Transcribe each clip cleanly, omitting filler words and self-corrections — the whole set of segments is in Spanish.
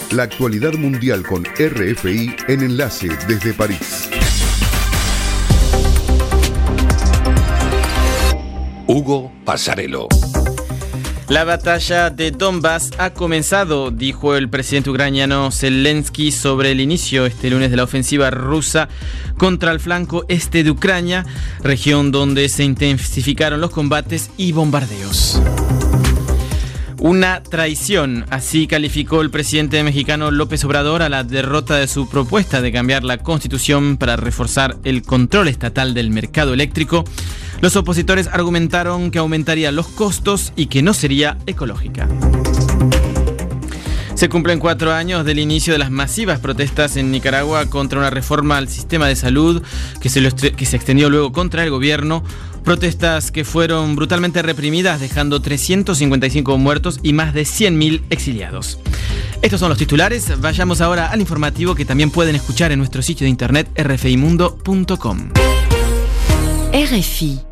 La actualidad mundial con RFI en Enlace desde París. Hugo Passarello. La batalla de Donbass ha comenzado, dijo el presidente ucraniano Zelensky sobre el inicio este lunes de la ofensiva rusa contra el flanco este de Ucrania, región donde se intensificaron los combates y bombardeos. Una traición, así calificó el presidente mexicano López Obrador a la derrota de su propuesta de cambiar la Constitución para reforzar el control estatal del mercado eléctrico. Los opositores argumentaron que aumentaría los costos y que no sería ecológica. Se cumplen 4 años del inicio de las masivas protestas en Nicaragua contra una reforma al sistema de salud que se extendió luego contra el gobierno. Protestas que fueron brutalmente reprimidas, dejando 355 muertos y más de 100.000 exiliados. Estos son los titulares. Vayamos ahora al informativo que también pueden escuchar en nuestro sitio de internet rfimundo.com. RFI.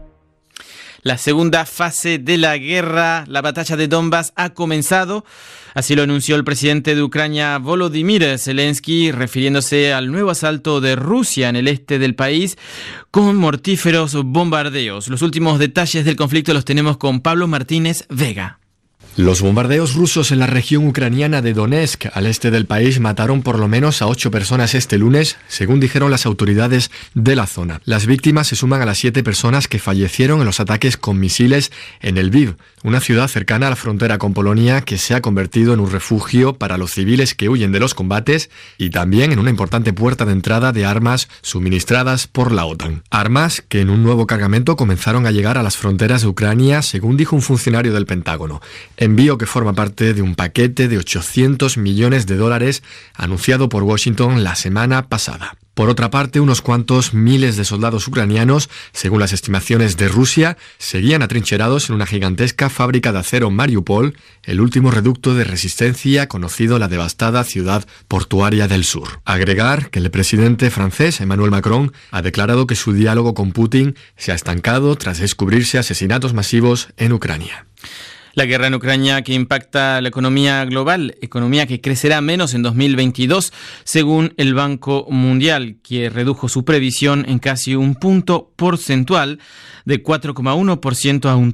La segunda fase de la guerra, la batalla de Donbass, ha comenzado. Así lo anunció el presidente de Ucrania, Volodymyr Zelensky, refiriéndose al nuevo asalto de Rusia en el este del país con mortíferos bombardeos. Los últimos detalles del conflicto los tenemos con Pablo Martínez Vega. Los bombardeos rusos en la región ucraniana de Donetsk, al este del país, mataron por lo menos a 8 personas este lunes, según dijeron las autoridades de la zona. Las víctimas se suman a las 7 personas que fallecieron en los ataques con misiles en Lviv, una ciudad cercana a la frontera con Polonia que se ha convertido en un refugio para los civiles que huyen de los combates y también en una importante puerta de entrada de armas suministradas por la OTAN. Armas que en un nuevo cargamento comenzaron a llegar a las fronteras de Ucrania, según dijo un funcionario del Pentágono. Envío que forma parte de un paquete de $800 millones anunciado por Washington la semana pasada. Por otra parte, unos cuantos miles de soldados ucranianos, según las estimaciones de Rusia, seguían atrincherados en una gigantesca fábrica de acero en Mariupol, el último reducto de resistencia conocido en la devastada ciudad portuaria del sur. Agregar que el presidente francés Emmanuel Macron ha declarado que su diálogo con Putin se ha estancado tras descubrirse asesinatos masivos en Ucrania. La guerra en Ucrania que impacta la economía global, economía que crecerá menos en 2022, según el Banco Mundial, que redujo su previsión en casi un punto porcentual de 4,1% a un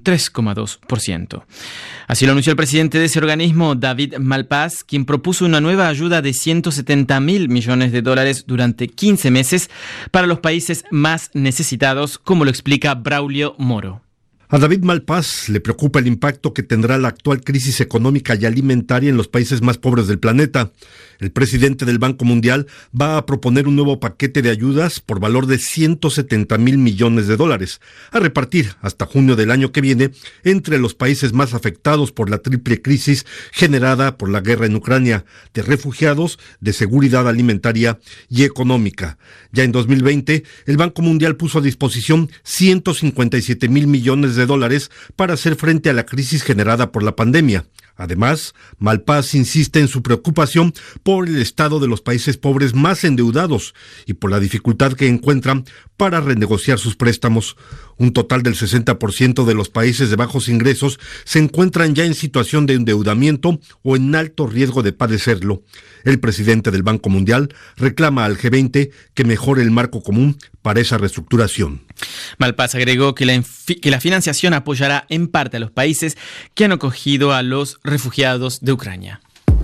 3,2%. Así lo anunció el presidente de ese organismo, David Malpass, quien propuso una nueva ayuda de $170.000 millones durante 15 meses para los países más necesitados, como lo explica Braulio Moro. A David Malpass le preocupa el impacto que tendrá la actual crisis económica y alimentaria en los países más pobres del planeta. El presidente del Banco Mundial va a proponer un nuevo paquete de ayudas por valor de $170.000 millones a repartir hasta junio del año que viene entre los países más afectados por la triple crisis generada por la guerra en Ucrania, de refugiados, de seguridad alimentaria y económica. Ya en 2020, el Banco Mundial puso a disposición $157.000 millones para hacer frente a la crisis generada por la pandemia. Además, Malpass insiste en su preocupación por el estado de los países pobres más endeudados y por la dificultad que encuentran para renegociar sus préstamos. Un total del 60% de los países de bajos ingresos se encuentran ya en situación de endeudamiento o en alto riesgo de padecerlo. El presidente del Banco Mundial reclama al G20 que mejore el marco común para esa reestructuración. Malpass agregó que la financiación apoyará en parte a los países que han acogido a los refugiados de Ucrania.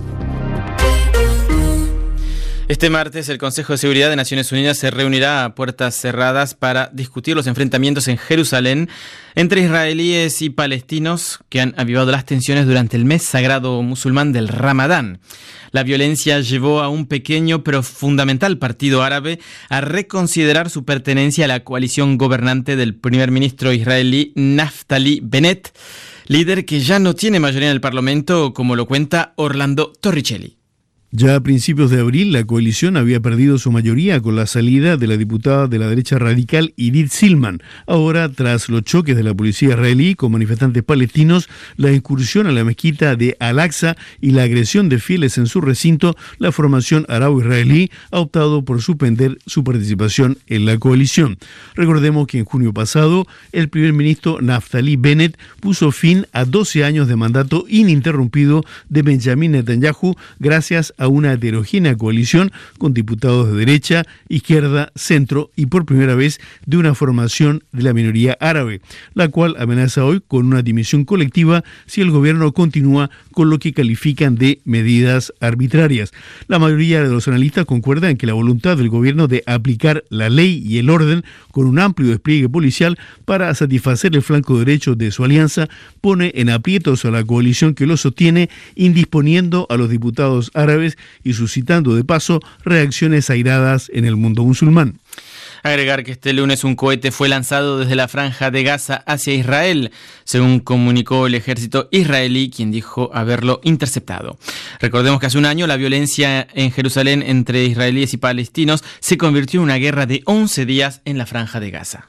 Este martes, el Consejo de Seguridad de Naciones Unidas se reunirá a puertas cerradas para discutir los enfrentamientos en Jerusalén entre israelíes y palestinos que han avivado las tensiones durante el mes sagrado musulmán del Ramadán. La violencia llevó a un pequeño pero fundamental partido árabe a reconsiderar su pertenencia a la coalición gobernante del primer ministro israelí Naftali Bennett, líder que ya no tiene mayoría en el Parlamento, como lo cuenta Orlando Torricelli. Ya a principios de abril, la coalición había perdido su mayoría con la salida de la diputada de la derecha radical Idit Silman. Ahora, tras los choques de la policía israelí con manifestantes palestinos, la incursión a la mezquita de Al-Aqsa y la agresión de fieles en su recinto, la formación arabo-israelí ha optado por suspender su participación en la coalición. Recordemos que en junio pasado, el primer ministro Naftali Bennett puso fin a 12 años de mandato ininterrumpido de Benjamin Netanyahu gracias a una heterogénea coalición con diputados de derecha, izquierda, centro y por primera vez de una formación de la minoría árabe, la cual amenaza hoy con una dimisión colectiva si el gobierno continúa con lo que califican de medidas arbitrarias. La mayoría de los analistas concuerdan en que la voluntad del gobierno de aplicar la ley y el orden con un amplio despliegue policial para satisfacer el flanco derecho de su alianza pone en aprietos a la coalición que lo sostiene, indisponiendo a los diputados árabes y suscitando de paso reacciones airadas en el mundo musulmán. Agregar que este lunes un cohete fue lanzado desde la Franja de Gaza hacia Israel, según comunicó el ejército israelí, quien dijo haberlo interceptado. Recordemos que hace un año la violencia en Jerusalén entre israelíes y palestinos se convirtió en una guerra de 11 días en la Franja de Gaza.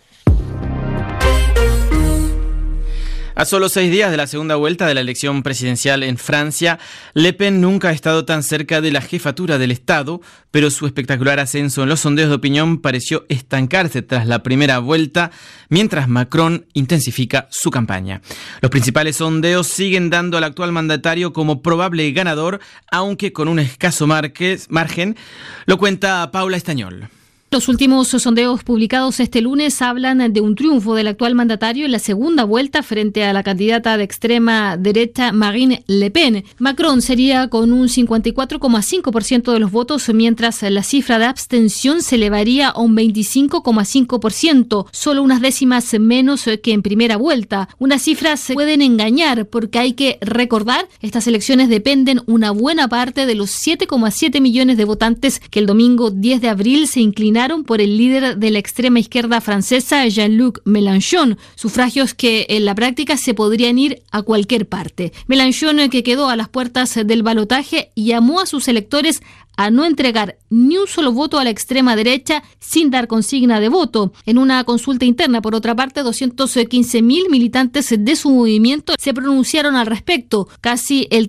A solo 6 días de la segunda vuelta de la elección presidencial en Francia, Le Pen nunca ha estado tan cerca de la jefatura del Estado, pero su espectacular ascenso en los sondeos de opinión pareció estancarse tras la primera vuelta, mientras Macron intensifica su campaña. Los principales sondeos siguen dando al actual mandatario como probable ganador, aunque con un escaso margen, lo cuenta Paula Estañol. Los últimos sondeos publicados este lunes hablan de un triunfo del actual mandatario en la segunda vuelta frente a la candidata de extrema derecha Marine Le Pen. Macron sería con un 54,5% de los votos, mientras la cifra de abstención se elevaría a un 25,5%, solo unas décimas menos que en primera vuelta. Unas cifras pueden engañar porque hay que recordar, estas elecciones dependen una buena parte de los 7,7 millones de votantes que el domingo 10 de abril se inclinaron por el líder de la extrema izquierda francesa, Jean-Luc Mélenchon, sufragios que en la práctica se podrían ir a cualquier parte. Mélenchon, que quedó a las puertas del balotaje, llamó a sus electores a no entregar ni un solo voto a la extrema derecha sin dar consigna de voto. En una consulta interna, por otra parte, 215.000 militantes de su movimiento se pronunciaron al respecto. Casi el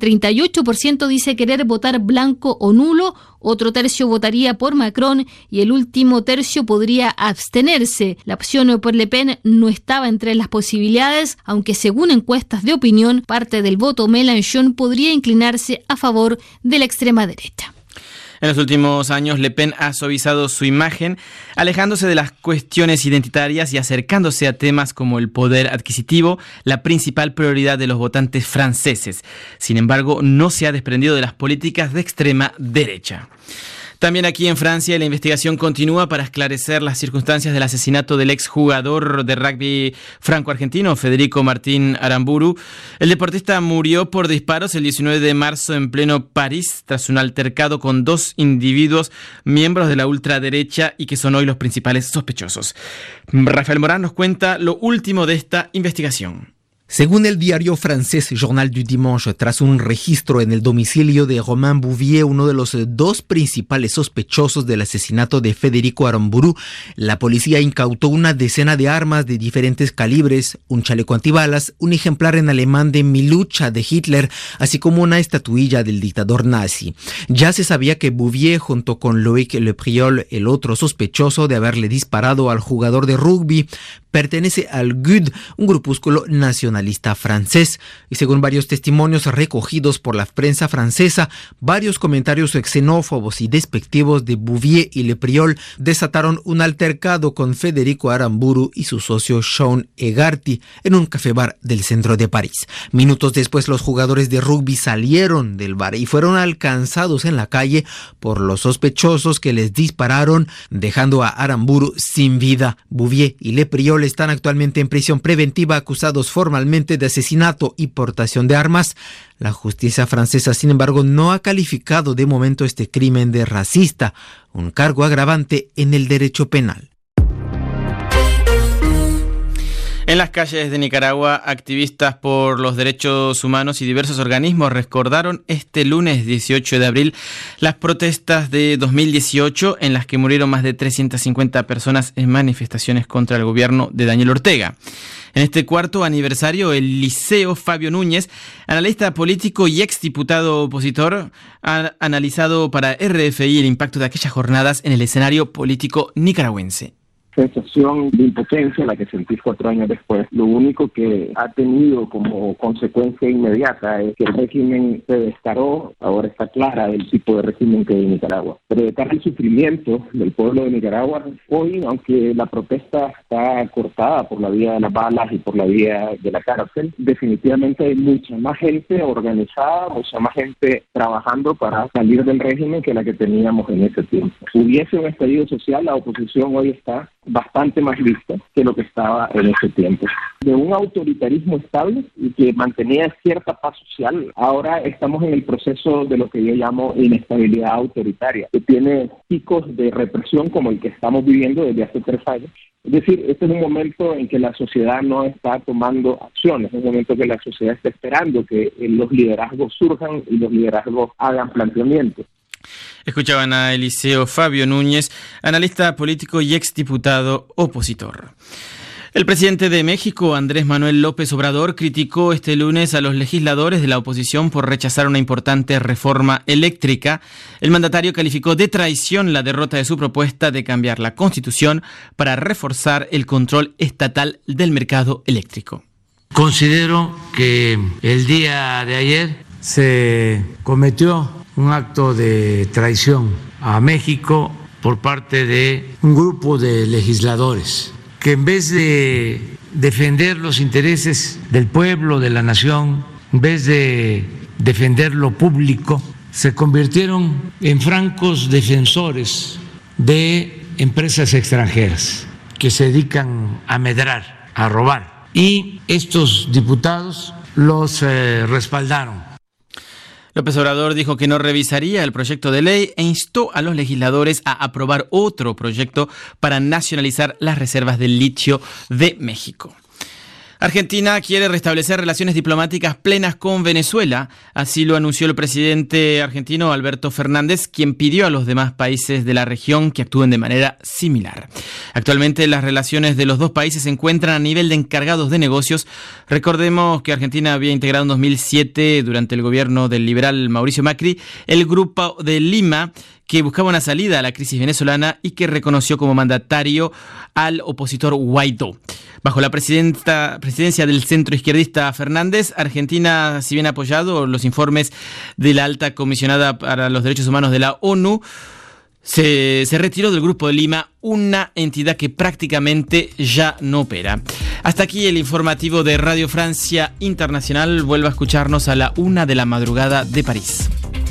38% dice querer votar blanco o nulo, otro tercio votaría por Macron y el último tercio podría abstenerse. La opción por Le Pen no estaba entre las posibilidades, aunque según encuestas de opinión, parte del voto Mélenchon podría inclinarse a favor de la extrema derecha. En los últimos años, Le Pen ha suavizado su imagen, alejándose de las cuestiones identitarias y acercándose a temas como el poder adquisitivo, la principal prioridad de los votantes franceses. Sin embargo, no se ha desprendido de las políticas de extrema derecha. También aquí en Francia la investigación continúa para esclarecer las circunstancias del asesinato del exjugador de rugby franco-argentino Federico Martín Aramburu. El deportista murió por disparos el 19 de marzo en pleno París tras un altercado con 2 individuos miembros de la ultraderecha y que son hoy los principales sospechosos. Rafael Morán nos cuenta lo último de esta investigación. Según el diario francés Journal du Dimanche, tras un registro en el domicilio de Romain Bouvier, uno de los 2 principales sospechosos del asesinato de Federico Aramburu, la policía incautó una decena de armas de diferentes calibres, un chaleco antibalas, un ejemplar en alemán de Mi lucha de Hitler, así como una estatuilla del dictador nazi. Ya se sabía que Bouvier, junto con Loïc Lepriol, el otro sospechoso de haberle disparado al jugador de rugby, pertenece al GUD, un grupúsculo nacionalista francés. Y según varios testimonios recogidos por la prensa francesa, varios comentarios xenófobos y despectivos de Bouvier y Lepriol desataron un altercado con Federico Aramburu y su socio Sean Egarty en un café-bar del centro de París. Minutos después, los jugadores de rugby salieron del bar y fueron alcanzados en la calle por los sospechosos que les dispararon, dejando a Aramburu sin vida. Bouvier y Lepriol están actualmente en prisión preventiva, acusados formalmente de asesinato y portación de armas. La justicia francesa, sin embargo, no ha calificado de momento este crimen de racista, un cargo agravante en el derecho penal. En las calles de Nicaragua, activistas por los derechos humanos y diversos organismos recordaron este lunes 18 de abril las protestas de 2018 en las que murieron más de 350 personas en manifestaciones contra el gobierno de Daniel Ortega. En este 4º aniversario, el Liceo Fabio Núñez, analista político y exdiputado opositor, ha analizado para RFI el impacto de aquellas jornadas en el escenario político nicaragüense. sensación de impotencia la que sentí 4 años después. Lo único que ha tenido como consecuencia inmediata es que el régimen se descaró, ahora está clara el tipo de régimen que hay en Nicaragua. Pero de cara al sufrimiento del pueblo de Nicaragua, hoy, aunque la protesta está cortada por la vía de las balas y por la vía de la cárcel, definitivamente hay mucha más gente organizada, mucha más gente trabajando para salir del régimen que la que teníamos en ese tiempo. Hubiese un estallido social, la oposición hoy está bastante más lista que lo que estaba en ese tiempo. De un autoritarismo estable y que mantenía cierta paz social, ahora estamos en el proceso de lo que yo llamo inestabilidad autoritaria, que tiene picos de represión como el que estamos viviendo desde hace 3 años. Es decir, este es un momento en que la sociedad no está tomando acciones, es un momento que la sociedad está esperando que los liderazgos surjan y los liderazgos hagan planteamientos. Escuchaban a Eliseo Fabio Núñez, analista político y exdiputado opositor. El presidente de México, Andrés Manuel López Obrador, criticó este lunes a los legisladores de la oposición por rechazar una importante reforma eléctrica. El mandatario calificó de traición la derrota de su propuesta de cambiar la Constitución para reforzar el control estatal del mercado eléctrico. Considero que el día de ayer se cometió un acto de traición a México por parte de un grupo de legisladores que en vez de defender los intereses del pueblo, de la nación, en vez de defender lo público, se convirtieron en francos defensores de empresas extranjeras que se dedican a medrar, a robar. Y estos diputados los respaldaron. López Obrador dijo que no revisaría el proyecto de ley e instó a los legisladores a aprobar otro proyecto para nacionalizar las reservas de litio de México. Argentina quiere restablecer relaciones diplomáticas plenas con Venezuela. Así lo anunció el presidente argentino Alberto Fernández, quien pidió a los demás países de la región que actúen de manera similar. Actualmente las relaciones de los dos países se encuentran a nivel de encargados de negocios. Recordemos que Argentina había integrado en 2007, durante el gobierno del liberal Mauricio Macri, el Grupo de Lima, que buscaba una salida a la crisis venezolana y que reconoció como mandatario al opositor Guaidó. Bajo la presidencia del centro izquierdista Fernández, Argentina, si bien ha apoyado los informes de la alta comisionada para los derechos humanos de la ONU, se retiró del Grupo de Lima, una entidad que prácticamente ya no opera. Hasta aquí el informativo de Radio Francia Internacional. Vuelva a escucharnos a la 1 de la madrugada de París.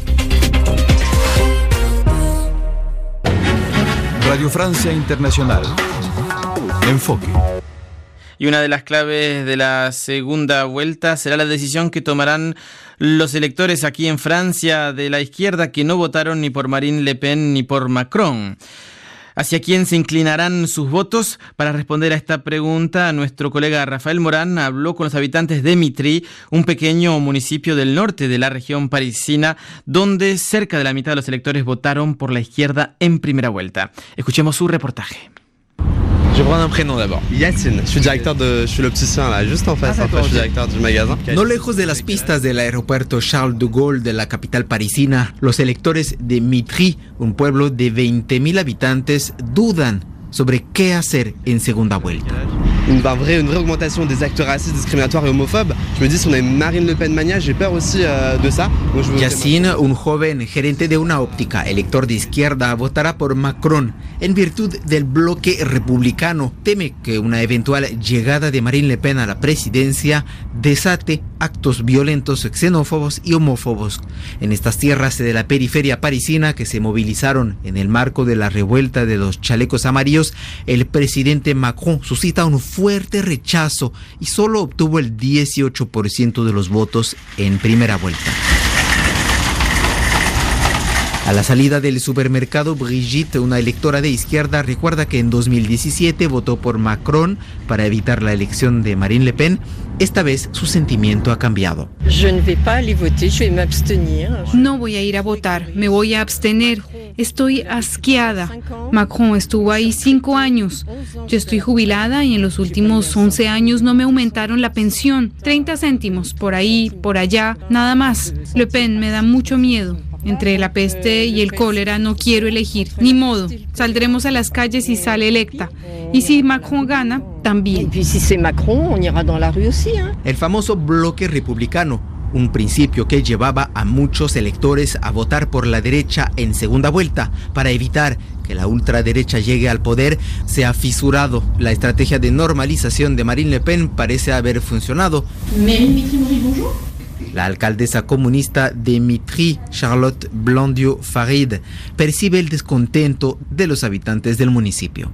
Radio Francia Internacional. Enfoque. Y una de las claves de la segunda vuelta será la decisión que tomarán los electores aquí en Francia de la izquierda que no votaron ni por Marine Le Pen ni por Macron. ¿Hacia quién se inclinarán sus votos? Para responder a esta pregunta, nuestro colega Rafael Morán habló con los habitantes de Mitry, un pequeño municipio del norte de la región parisina, donde cerca de la mitad de los electores votaron por la izquierda en primera vuelta. Escuchemos su reportaje. Je vais prendre un prénom d'abord. Yacine, je suis l'opticien là, juste en face, je suis directeur du magasin. No lejos de las pistas del aeropuerto Charles de Gaulle de la capital parisina, los electores de Mitry, un pueblo de 20.000 habitantes, dudan sobre qué hacer en segunda vuelta. Une vraie augmentation des actes racistes, discriminatoires et homophobes. Je me dis, si on a une Marine Le Pen mania, j'ai peur aussi de ça. Yacine, un joven gerente de una óptica, elector de izquierda, votará por Macron en virtud del bloque republicano. Teme que una eventual llegada de Marine Le Pen a la presidencia desate actos violentos, xenófobos y homófobos. En estas tierras de la periferia parisina que se movilizaron en el marco de la revuelta de los chalecos amarillos, el presidente Macron suscita un fuerte rechazo y solo obtuvo el 18% de los votos en primera vuelta. A la salida del supermercado, Brigitte, una electora de izquierda, recuerda que en 2017 votó por Macron para evitar la elección de Marine Le Pen. Esta vez su sentimiento ha cambiado. No voy a ir a votar, me voy a abstener. Estoy asqueada. Macron estuvo ahí 5 años. Yo estoy jubilada y en los últimos 11 años no me aumentaron la pensión. 30 céntimos, por ahí, por allá, nada más. Le Pen me da mucho miedo. Entre la peste y el cólera no quiero elegir, ni modo. Saldremos a las calles si sale electa. Y si Macron gana, también. El famoso bloque republicano, un principio que llevaba a muchos electores a votar por la derecha en segunda vuelta para evitar que la ultraderecha llegue al poder, se ha fisurado. La estrategia de normalización de Marine Le Pen parece haber funcionado. La alcaldesa comunista de Mitry, Charlotte Blondiau-Farid, percibe el descontento de los habitantes del municipio.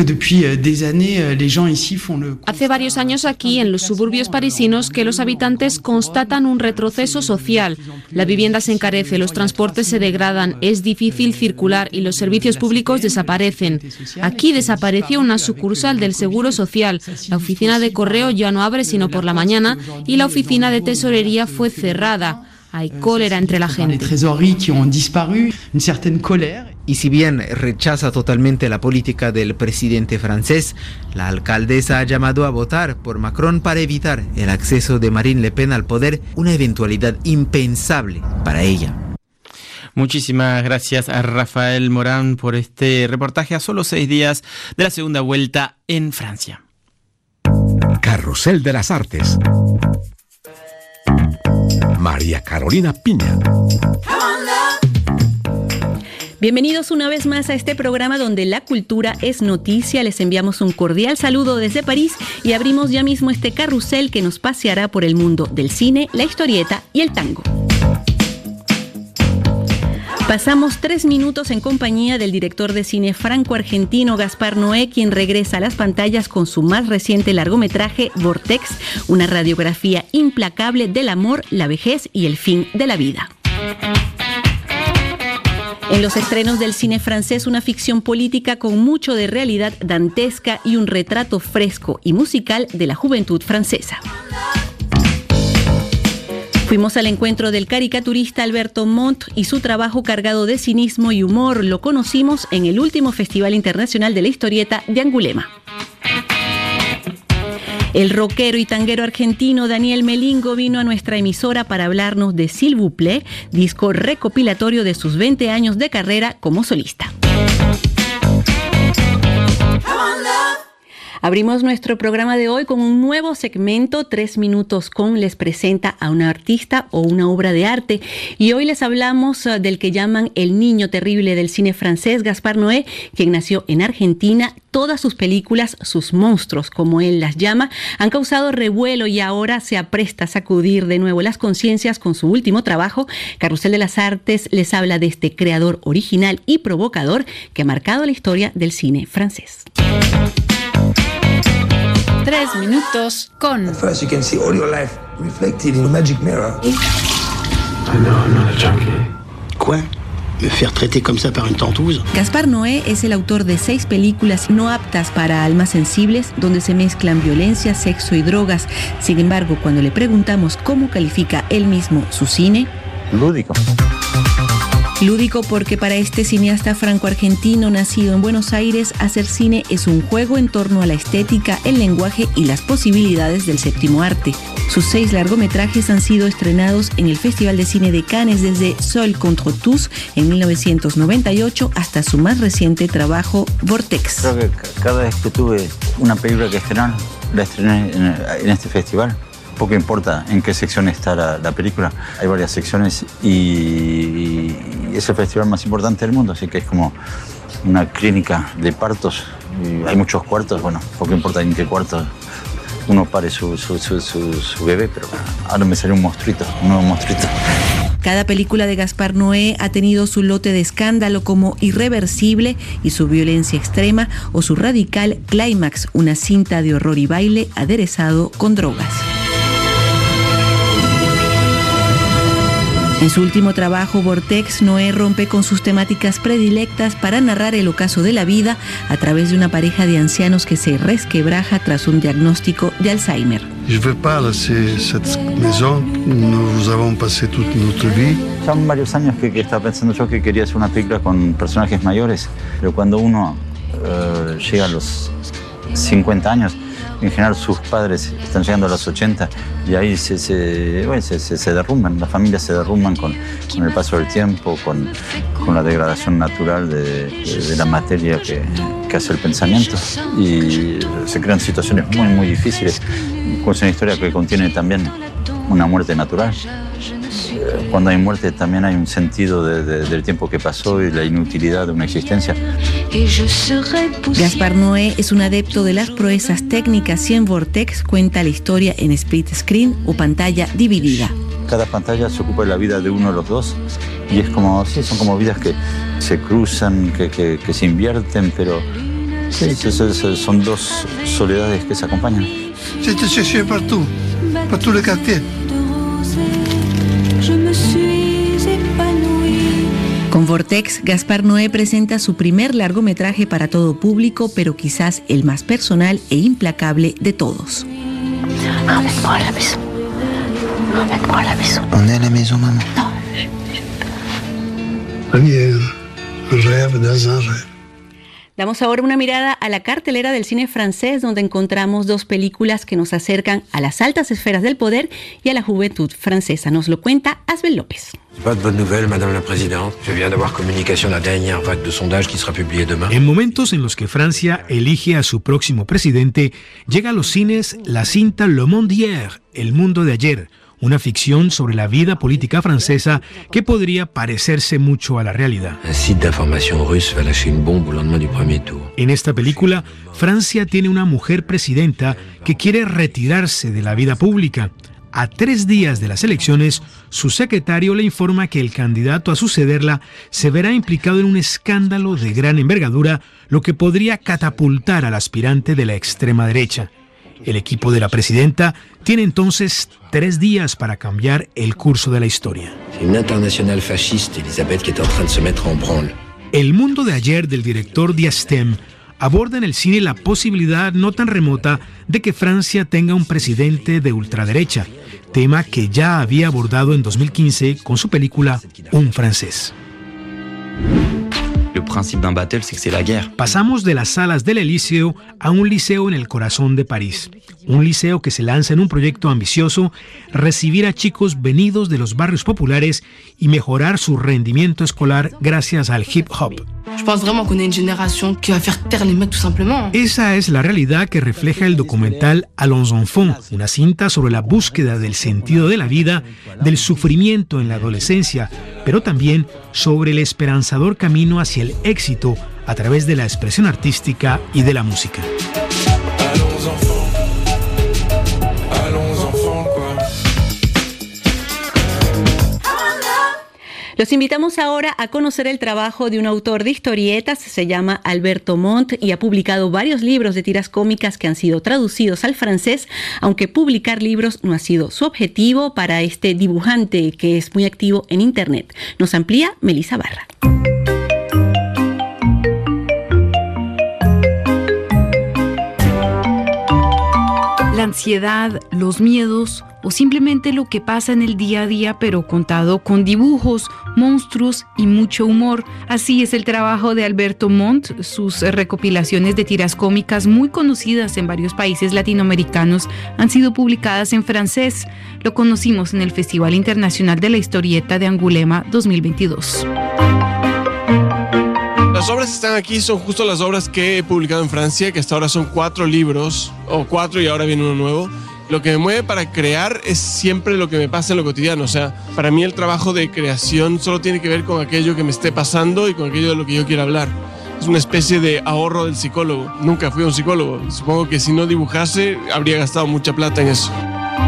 Hace varios años aquí, en los suburbios parisinos, que los habitantes constatan un retroceso social. La vivienda se encarece, los transportes se degradan, es difícil circular y los servicios públicos desaparecen. Aquí desapareció una sucursal del Seguro Social. La oficina de correo ya no abre sino por la mañana y la oficina de tesorería fue cerrada. Hay cólera entre la gente. Y si bien rechaza totalmente la política del presidente francés, la alcaldesa ha llamado a votar por Macron para evitar el acceso de Marine Le Pen al poder, una eventualidad impensable para ella. Muchísimas gracias a Rafael Morán por este reportaje a solo 6 días de la segunda vuelta en Francia. Carrusel de las Artes. María Carolina Piña. Bienvenidos una vez más a este programa donde la cultura es noticia. Les enviamos un cordial saludo desde París y abrimos ya mismo este carrusel que nos paseará por el mundo del cine, la historieta y el tango. Pasamos 3 minutos en compañía del director de cine franco-argentino Gaspar Noé, quien regresa a las pantallas con su más reciente largometraje Vortex, una radiografía implacable del amor, la vejez y el fin de la vida. En los estrenos del cine francés, una ficción política con mucho de realidad dantesca y un retrato fresco y musical de la juventud francesa. Fuimos al encuentro del caricaturista Alberto Montt y su trabajo cargado de cinismo y humor lo conocimos en el último Festival Internacional de la Historieta de Angulema. El rockero y tanguero argentino Daniel Melingo vino a nuestra emisora para hablarnos de S'il vous plaît, disco recopilatorio de sus 20 años de carrera como solista. Abrimos nuestro programa de hoy con un nuevo segmento, 3 minutos con les presenta a un artista o una obra de arte. Y hoy les hablamos del que llaman el niño terrible del cine francés, Gaspar Noé, quien nació en Argentina. Todas sus películas, sus monstruos, como él las llama, han causado revuelo y ahora se apresta a sacudir de nuevo las conciencias con su último trabajo. Carrusel de las Artes les habla de este creador original y provocador que ha marcado la historia del cine francés. 3 minutos con... First you can see all your life reflected in a magic mirror. I know, I'm not a junkie. Quoi? Me faire traiter comme ça par une tentouse? Gaspar Noé es el autor de 6 películas no aptas para almas sensibles, donde se mezclan violencia, sexo y drogas. Sin embargo, cuando le preguntamos cómo califica él mismo su cine... Lúdico. Lúdico porque para este cineasta franco-argentino nacido en Buenos Aires, hacer cine es un juego en torno a la estética, el lenguaje y las posibilidades del séptimo arte. Sus 6 largometrajes han sido estrenados en el Festival de Cine de Cannes desde Seul contre tous en 1998 hasta su más reciente trabajo, Vortex. Creo que cada vez que tuve una película que estrenar, la estrené en este festival. Poco importa en qué sección está la película, hay varias secciones y es el festival más importante del mundo, así que es como una clínica de partos, y hay muchos cuartos, bueno, poco importa en qué cuarto uno pare su bebé, pero ahora me salió un nuevo monstruito. Cada película de Gaspar Noé ha tenido su lote de escándalo, como Irreversible y su violencia extrema, o su radical Clímax, una cinta de horror y baile aderezado con drogas. En su último trabajo, Vortex, Noé rompe con sus temáticas predilectas para narrar el ocaso de la vida a través de una pareja de ancianos que se resquebraja tras un diagnóstico de Alzheimer. Je veux pas laisser cette maison. Nous avons passé toute notre vie. Ya varios años que estaba pensando yo que quería hacer una película con personajes mayores, pero cuando uno llega a los 50 años, En general sus padres están llegando a los 80 y ahí se derrumban, las familias se derrumban con el paso del tiempo, con la degradación natural de la materia que hace el pensamiento, y se crean situaciones muy, muy difíciles. Es una historia que contiene también una muerte natural. Cuando hay muerte también hay un sentido del tiempo que pasó y la inutilidad de una existencia. Gaspar Noé es un adepto de las proezas técnicas y en Vortex cuenta la historia en split screen o pantalla dividida. Cada pantalla se ocupa de la vida de uno de los dos y es como, sí, son como vidas que se cruzan, que se invierten, pero sí, son dos soledades que se acompañan. Je te cherchais partout, par tout le quartier. Con Vortex, Gaspar Noé presenta su primer largometraje para todo público, pero quizás el más personal e implacable de todos. Emmène-moi à la maison. Emmène-moi à la maison. On est à la maison, maman. Un rêve dans un rêve. Damos ahora una mirada a la cartelera del cine francés, donde encontramos dos películas que nos acercan a las altas esferas del poder y a la juventud francesa. Nos lo cuenta Asbel López. Pas de bonnes nouvelles, Madame la Présidente. Je viens d'avoir communication de la dernière vague de sondage qui sera publiée demain. En momentos en los que Francia elige a su próximo presidente, llega a los cines la cinta Le Monde d'hier, El mundo de ayer, una ficción sobre la vida política francesa que podría parecerse mucho a la realidad. Un site d'information russe va lâcher une bombe au lendemain du premier tour. En esta película, Francia tiene una mujer presidenta que quiere retirarse de la vida pública. A 3 días de las elecciones, su secretario le informa que el candidato a sucederla se verá implicado en un escándalo de gran envergadura, lo que podría catapultar al aspirante de la extrema derecha. El equipo de la presidenta tiene entonces 3 días para cambiar el curso de la historia. Una internacional fasciste, Elisabeth, que está en train de se mettre en branle. El mundo de ayer del director Diastème aborda en el cine la posibilidad no tan remota de que Francia tenga un presidente de ultraderecha, tema que ya había abordado en 2015 con su película Un francés. Le principe d'un battle, c'est que c'est la guerre. Pasamos de las salas del Elíseo a un liceo en el corazón de París. Un liceo que se lanza en un proyecto ambicioso, recibir a chicos venidos de los barrios populares y mejorar su rendimiento escolar gracias al hip hop. Je pense vraiment qu'on est une génération qui va faire taire les mecs tout simplement. Esa es la realidad que refleja el documental Allons enfants, una cinta sobre la búsqueda del sentido de la vida, del sufrimiento en la adolescencia, pero también sobre el esperanzador camino hacia el éxito a través de la expresión artística y de la música. Los invitamos ahora a conocer el trabajo de un autor de historietas, se llama Alberto Montt y ha publicado varios libros de tiras cómicas que han sido traducidos al francés, aunque publicar libros no ha sido su objetivo para este dibujante que es muy activo en Internet. Nos amplía Melissa Barra. La ansiedad, los miedos o simplemente lo que pasa en el día a día, pero contado con dibujos, monstruos y mucho humor. Así es el trabajo de Alberto Montt. Sus recopilaciones de tiras cómicas muy conocidas en varios países latinoamericanos han sido publicadas en francés. Lo conocimos en el Festival Internacional de la Historieta de Angulema 2022. Las obras que están aquí son justo las obras que he publicado en Francia, que hasta ahora son 4 libros, o 4 y ahora viene uno nuevo. Lo que me mueve para crear es siempre lo que me pasa en lo cotidiano. O sea, para mí el trabajo de creación solo tiene que ver con aquello que me esté pasando y con aquello de lo que yo quiero hablar. Es una especie de ahorro del psicólogo. Nunca fui un psicólogo. Supongo que si no dibujase, habría gastado mucha plata en eso.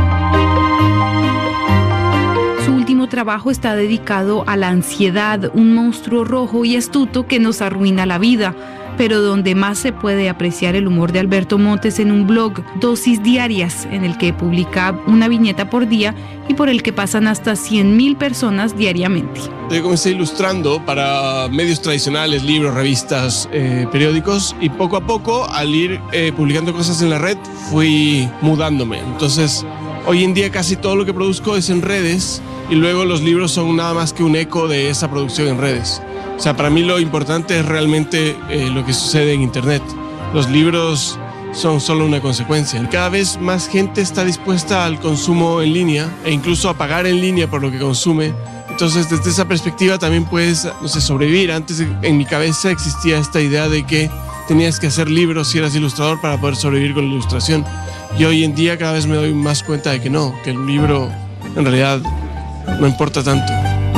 Su último trabajo está dedicado a la ansiedad, un monstruo rojo y astuto que nos arruina la vida. Pero donde más se puede apreciar el humor de Alberto Montt es en un blog, Dosis Diarias, en el que publica una viñeta por día y por el que pasan hasta 100.000 personas diariamente. Yo comencé ilustrando para medios tradicionales, libros, revistas, periódicos, y poco a poco, al ir publicando cosas en la red, fui mudándome. Entonces, hoy en día casi todo lo que produzco es en redes y luego los libros son nada más que un eco de esa producción en redes. O sea, para mí lo importante es realmente lo que sucede en Internet. Los libros son solo una consecuencia. Cada vez más gente está dispuesta al consumo en línea e incluso a pagar en línea por lo que consume. Entonces, desde esa perspectiva también puedes, sobrevivir. Antes en mi cabeza existía esta idea de que tenías que hacer libros si eras ilustrador para poder sobrevivir con la ilustración. Y hoy en día cada vez me doy más cuenta de que no, que el libro en realidad no importa tanto.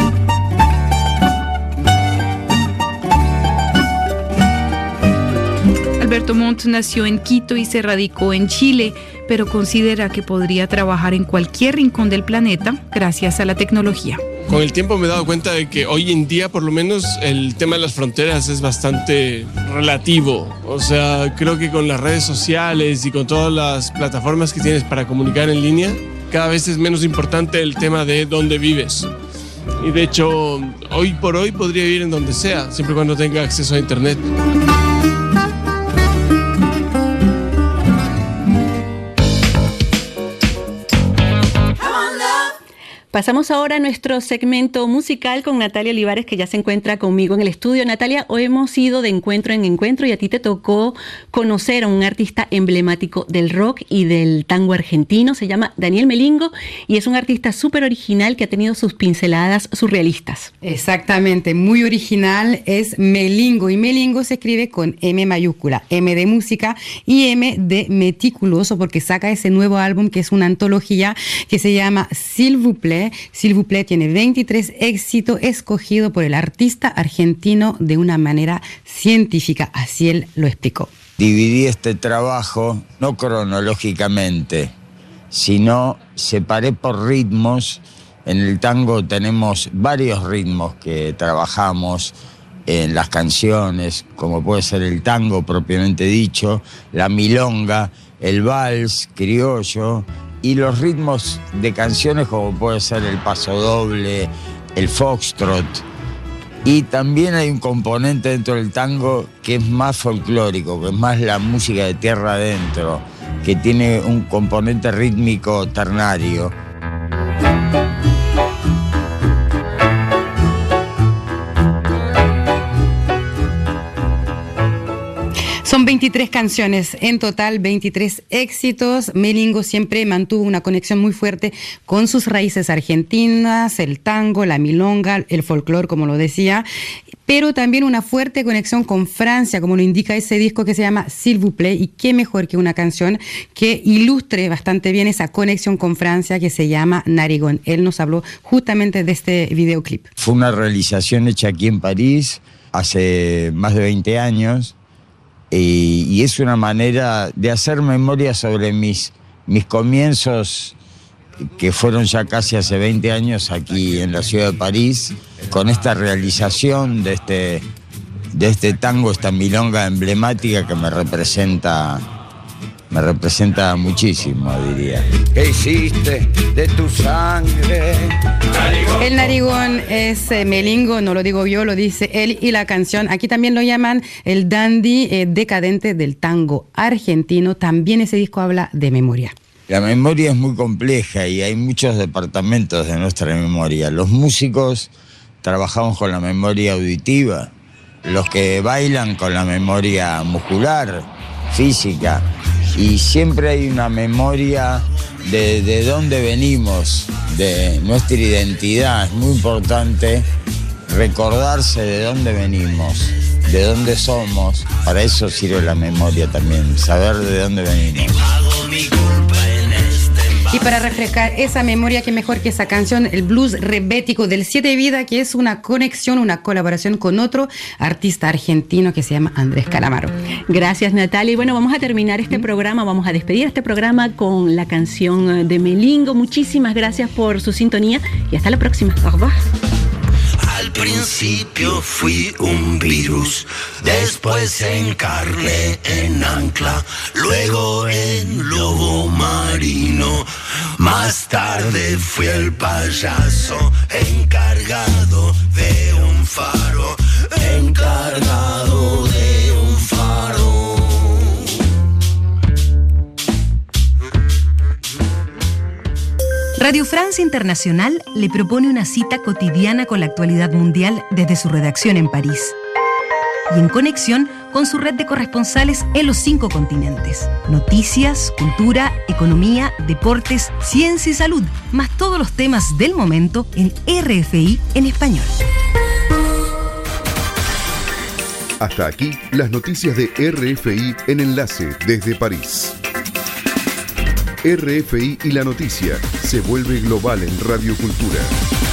Alberto Montt nació en Quito y se radicó en Chile, pero considera que podría trabajar en cualquier rincón del planeta gracias a la tecnología. Con el tiempo me he dado cuenta de que hoy en día, por lo menos, el tema de las fronteras es bastante relativo. O sea, creo que con las redes sociales y con todas las plataformas que tienes para comunicar en línea, cada vez es menos importante el tema de dónde vives. Y de hecho, hoy por hoy podría vivir en donde sea, siempre y cuando tenga acceso a internet. Pasamos ahora a nuestro segmento musical con Natalia Olivares, que ya se encuentra conmigo en el estudio. Natalia, hoy hemos ido de encuentro en encuentro y a ti te tocó conocer a un artista emblemático del rock y del tango argentino. Se llama Daniel Melingo y es un artista súper original que ha tenido sus pinceladas surrealistas. Exactamente, muy original es Melingo, y Melingo se escribe con M mayúscula, M de música y M de meticuloso, porque saca ese nuevo álbum que es una antología que se llama S'il vous plaît. S'il vous plaît tiene 23 éxitos escogidos por el artista argentino de una manera científica, así él lo explicó. Dividí este trabajo no cronológicamente, sino separé por ritmos. En el tango tenemos varios ritmos que trabajamos en las canciones, como puede ser el tango propiamente dicho, la milonga, el vals criollo, y los ritmos de canciones como puede ser el pasodoble, el foxtrot. Y también hay un componente dentro del tango que es más folclórico, que es más la música de tierra adentro, que tiene un componente rítmico ternario. Son 23 canciones, en total 23 éxitos. Melingo siempre mantuvo una conexión muy fuerte con sus raíces argentinas, el tango, la milonga, el folclore, como lo decía, pero también una fuerte conexión con Francia, como lo indica ese disco que se llama S'il vous plaît, y qué mejor que una canción que ilustre bastante bien esa conexión con Francia, que se llama Narigón. Él nos habló justamente de este videoclip. Fue una realización hecha aquí en París hace más de 20 años. Y es una manera de hacer memoria sobre mis comienzos, que fueron ya casi hace 20 años aquí en la ciudad de París, con esta realización de este tango, esta milonga emblemática que me representa muchísimo, diría. ¿Qué hiciste de tu sangre? El narigón es Melingo, no lo digo yo, lo dice él, y la canción, aquí también lo llaman el dandy decadente del tango argentino. También ese disco habla de memoria. La memoria es muy compleja y hay muchos departamentos de nuestra memoria. Los músicos trabajamos con la memoria auditiva, los que bailan con la memoria muscular, física. Y siempre hay una memoria de dónde venimos, de nuestra identidad. Es muy importante recordarse de dónde venimos, de dónde somos. Para eso sirve la memoria también, saber de dónde venimos. Y para refrescar esa memoria, qué mejor que esa canción, el blues rebético del Siete Vida, que es una conexión, una colaboración con otro artista argentino que se llama Andrés Calamaro. Gracias, Natalia. Y bueno, vamos a terminar este programa, vamos a despedir este programa con la canción de Melingo. Muchísimas gracias por su sintonía y hasta la próxima. Au revoir. Al principio fui un virus, después encarné en ancla, luego en lobo marino, más tarde fui el payaso encargado de un faro, encargado de un faro. Radio Francia Internacional le propone una cita cotidiana con la actualidad mundial desde su redacción en París. Y en conexión con su red de corresponsales en los 5 continentes. Noticias, cultura, economía, deportes, ciencia y salud, más todos los temas del momento en RFI en español. Hasta aquí las noticias de RFI en Enlace desde París. RFI y la noticia se vuelve global en Radio Cultura.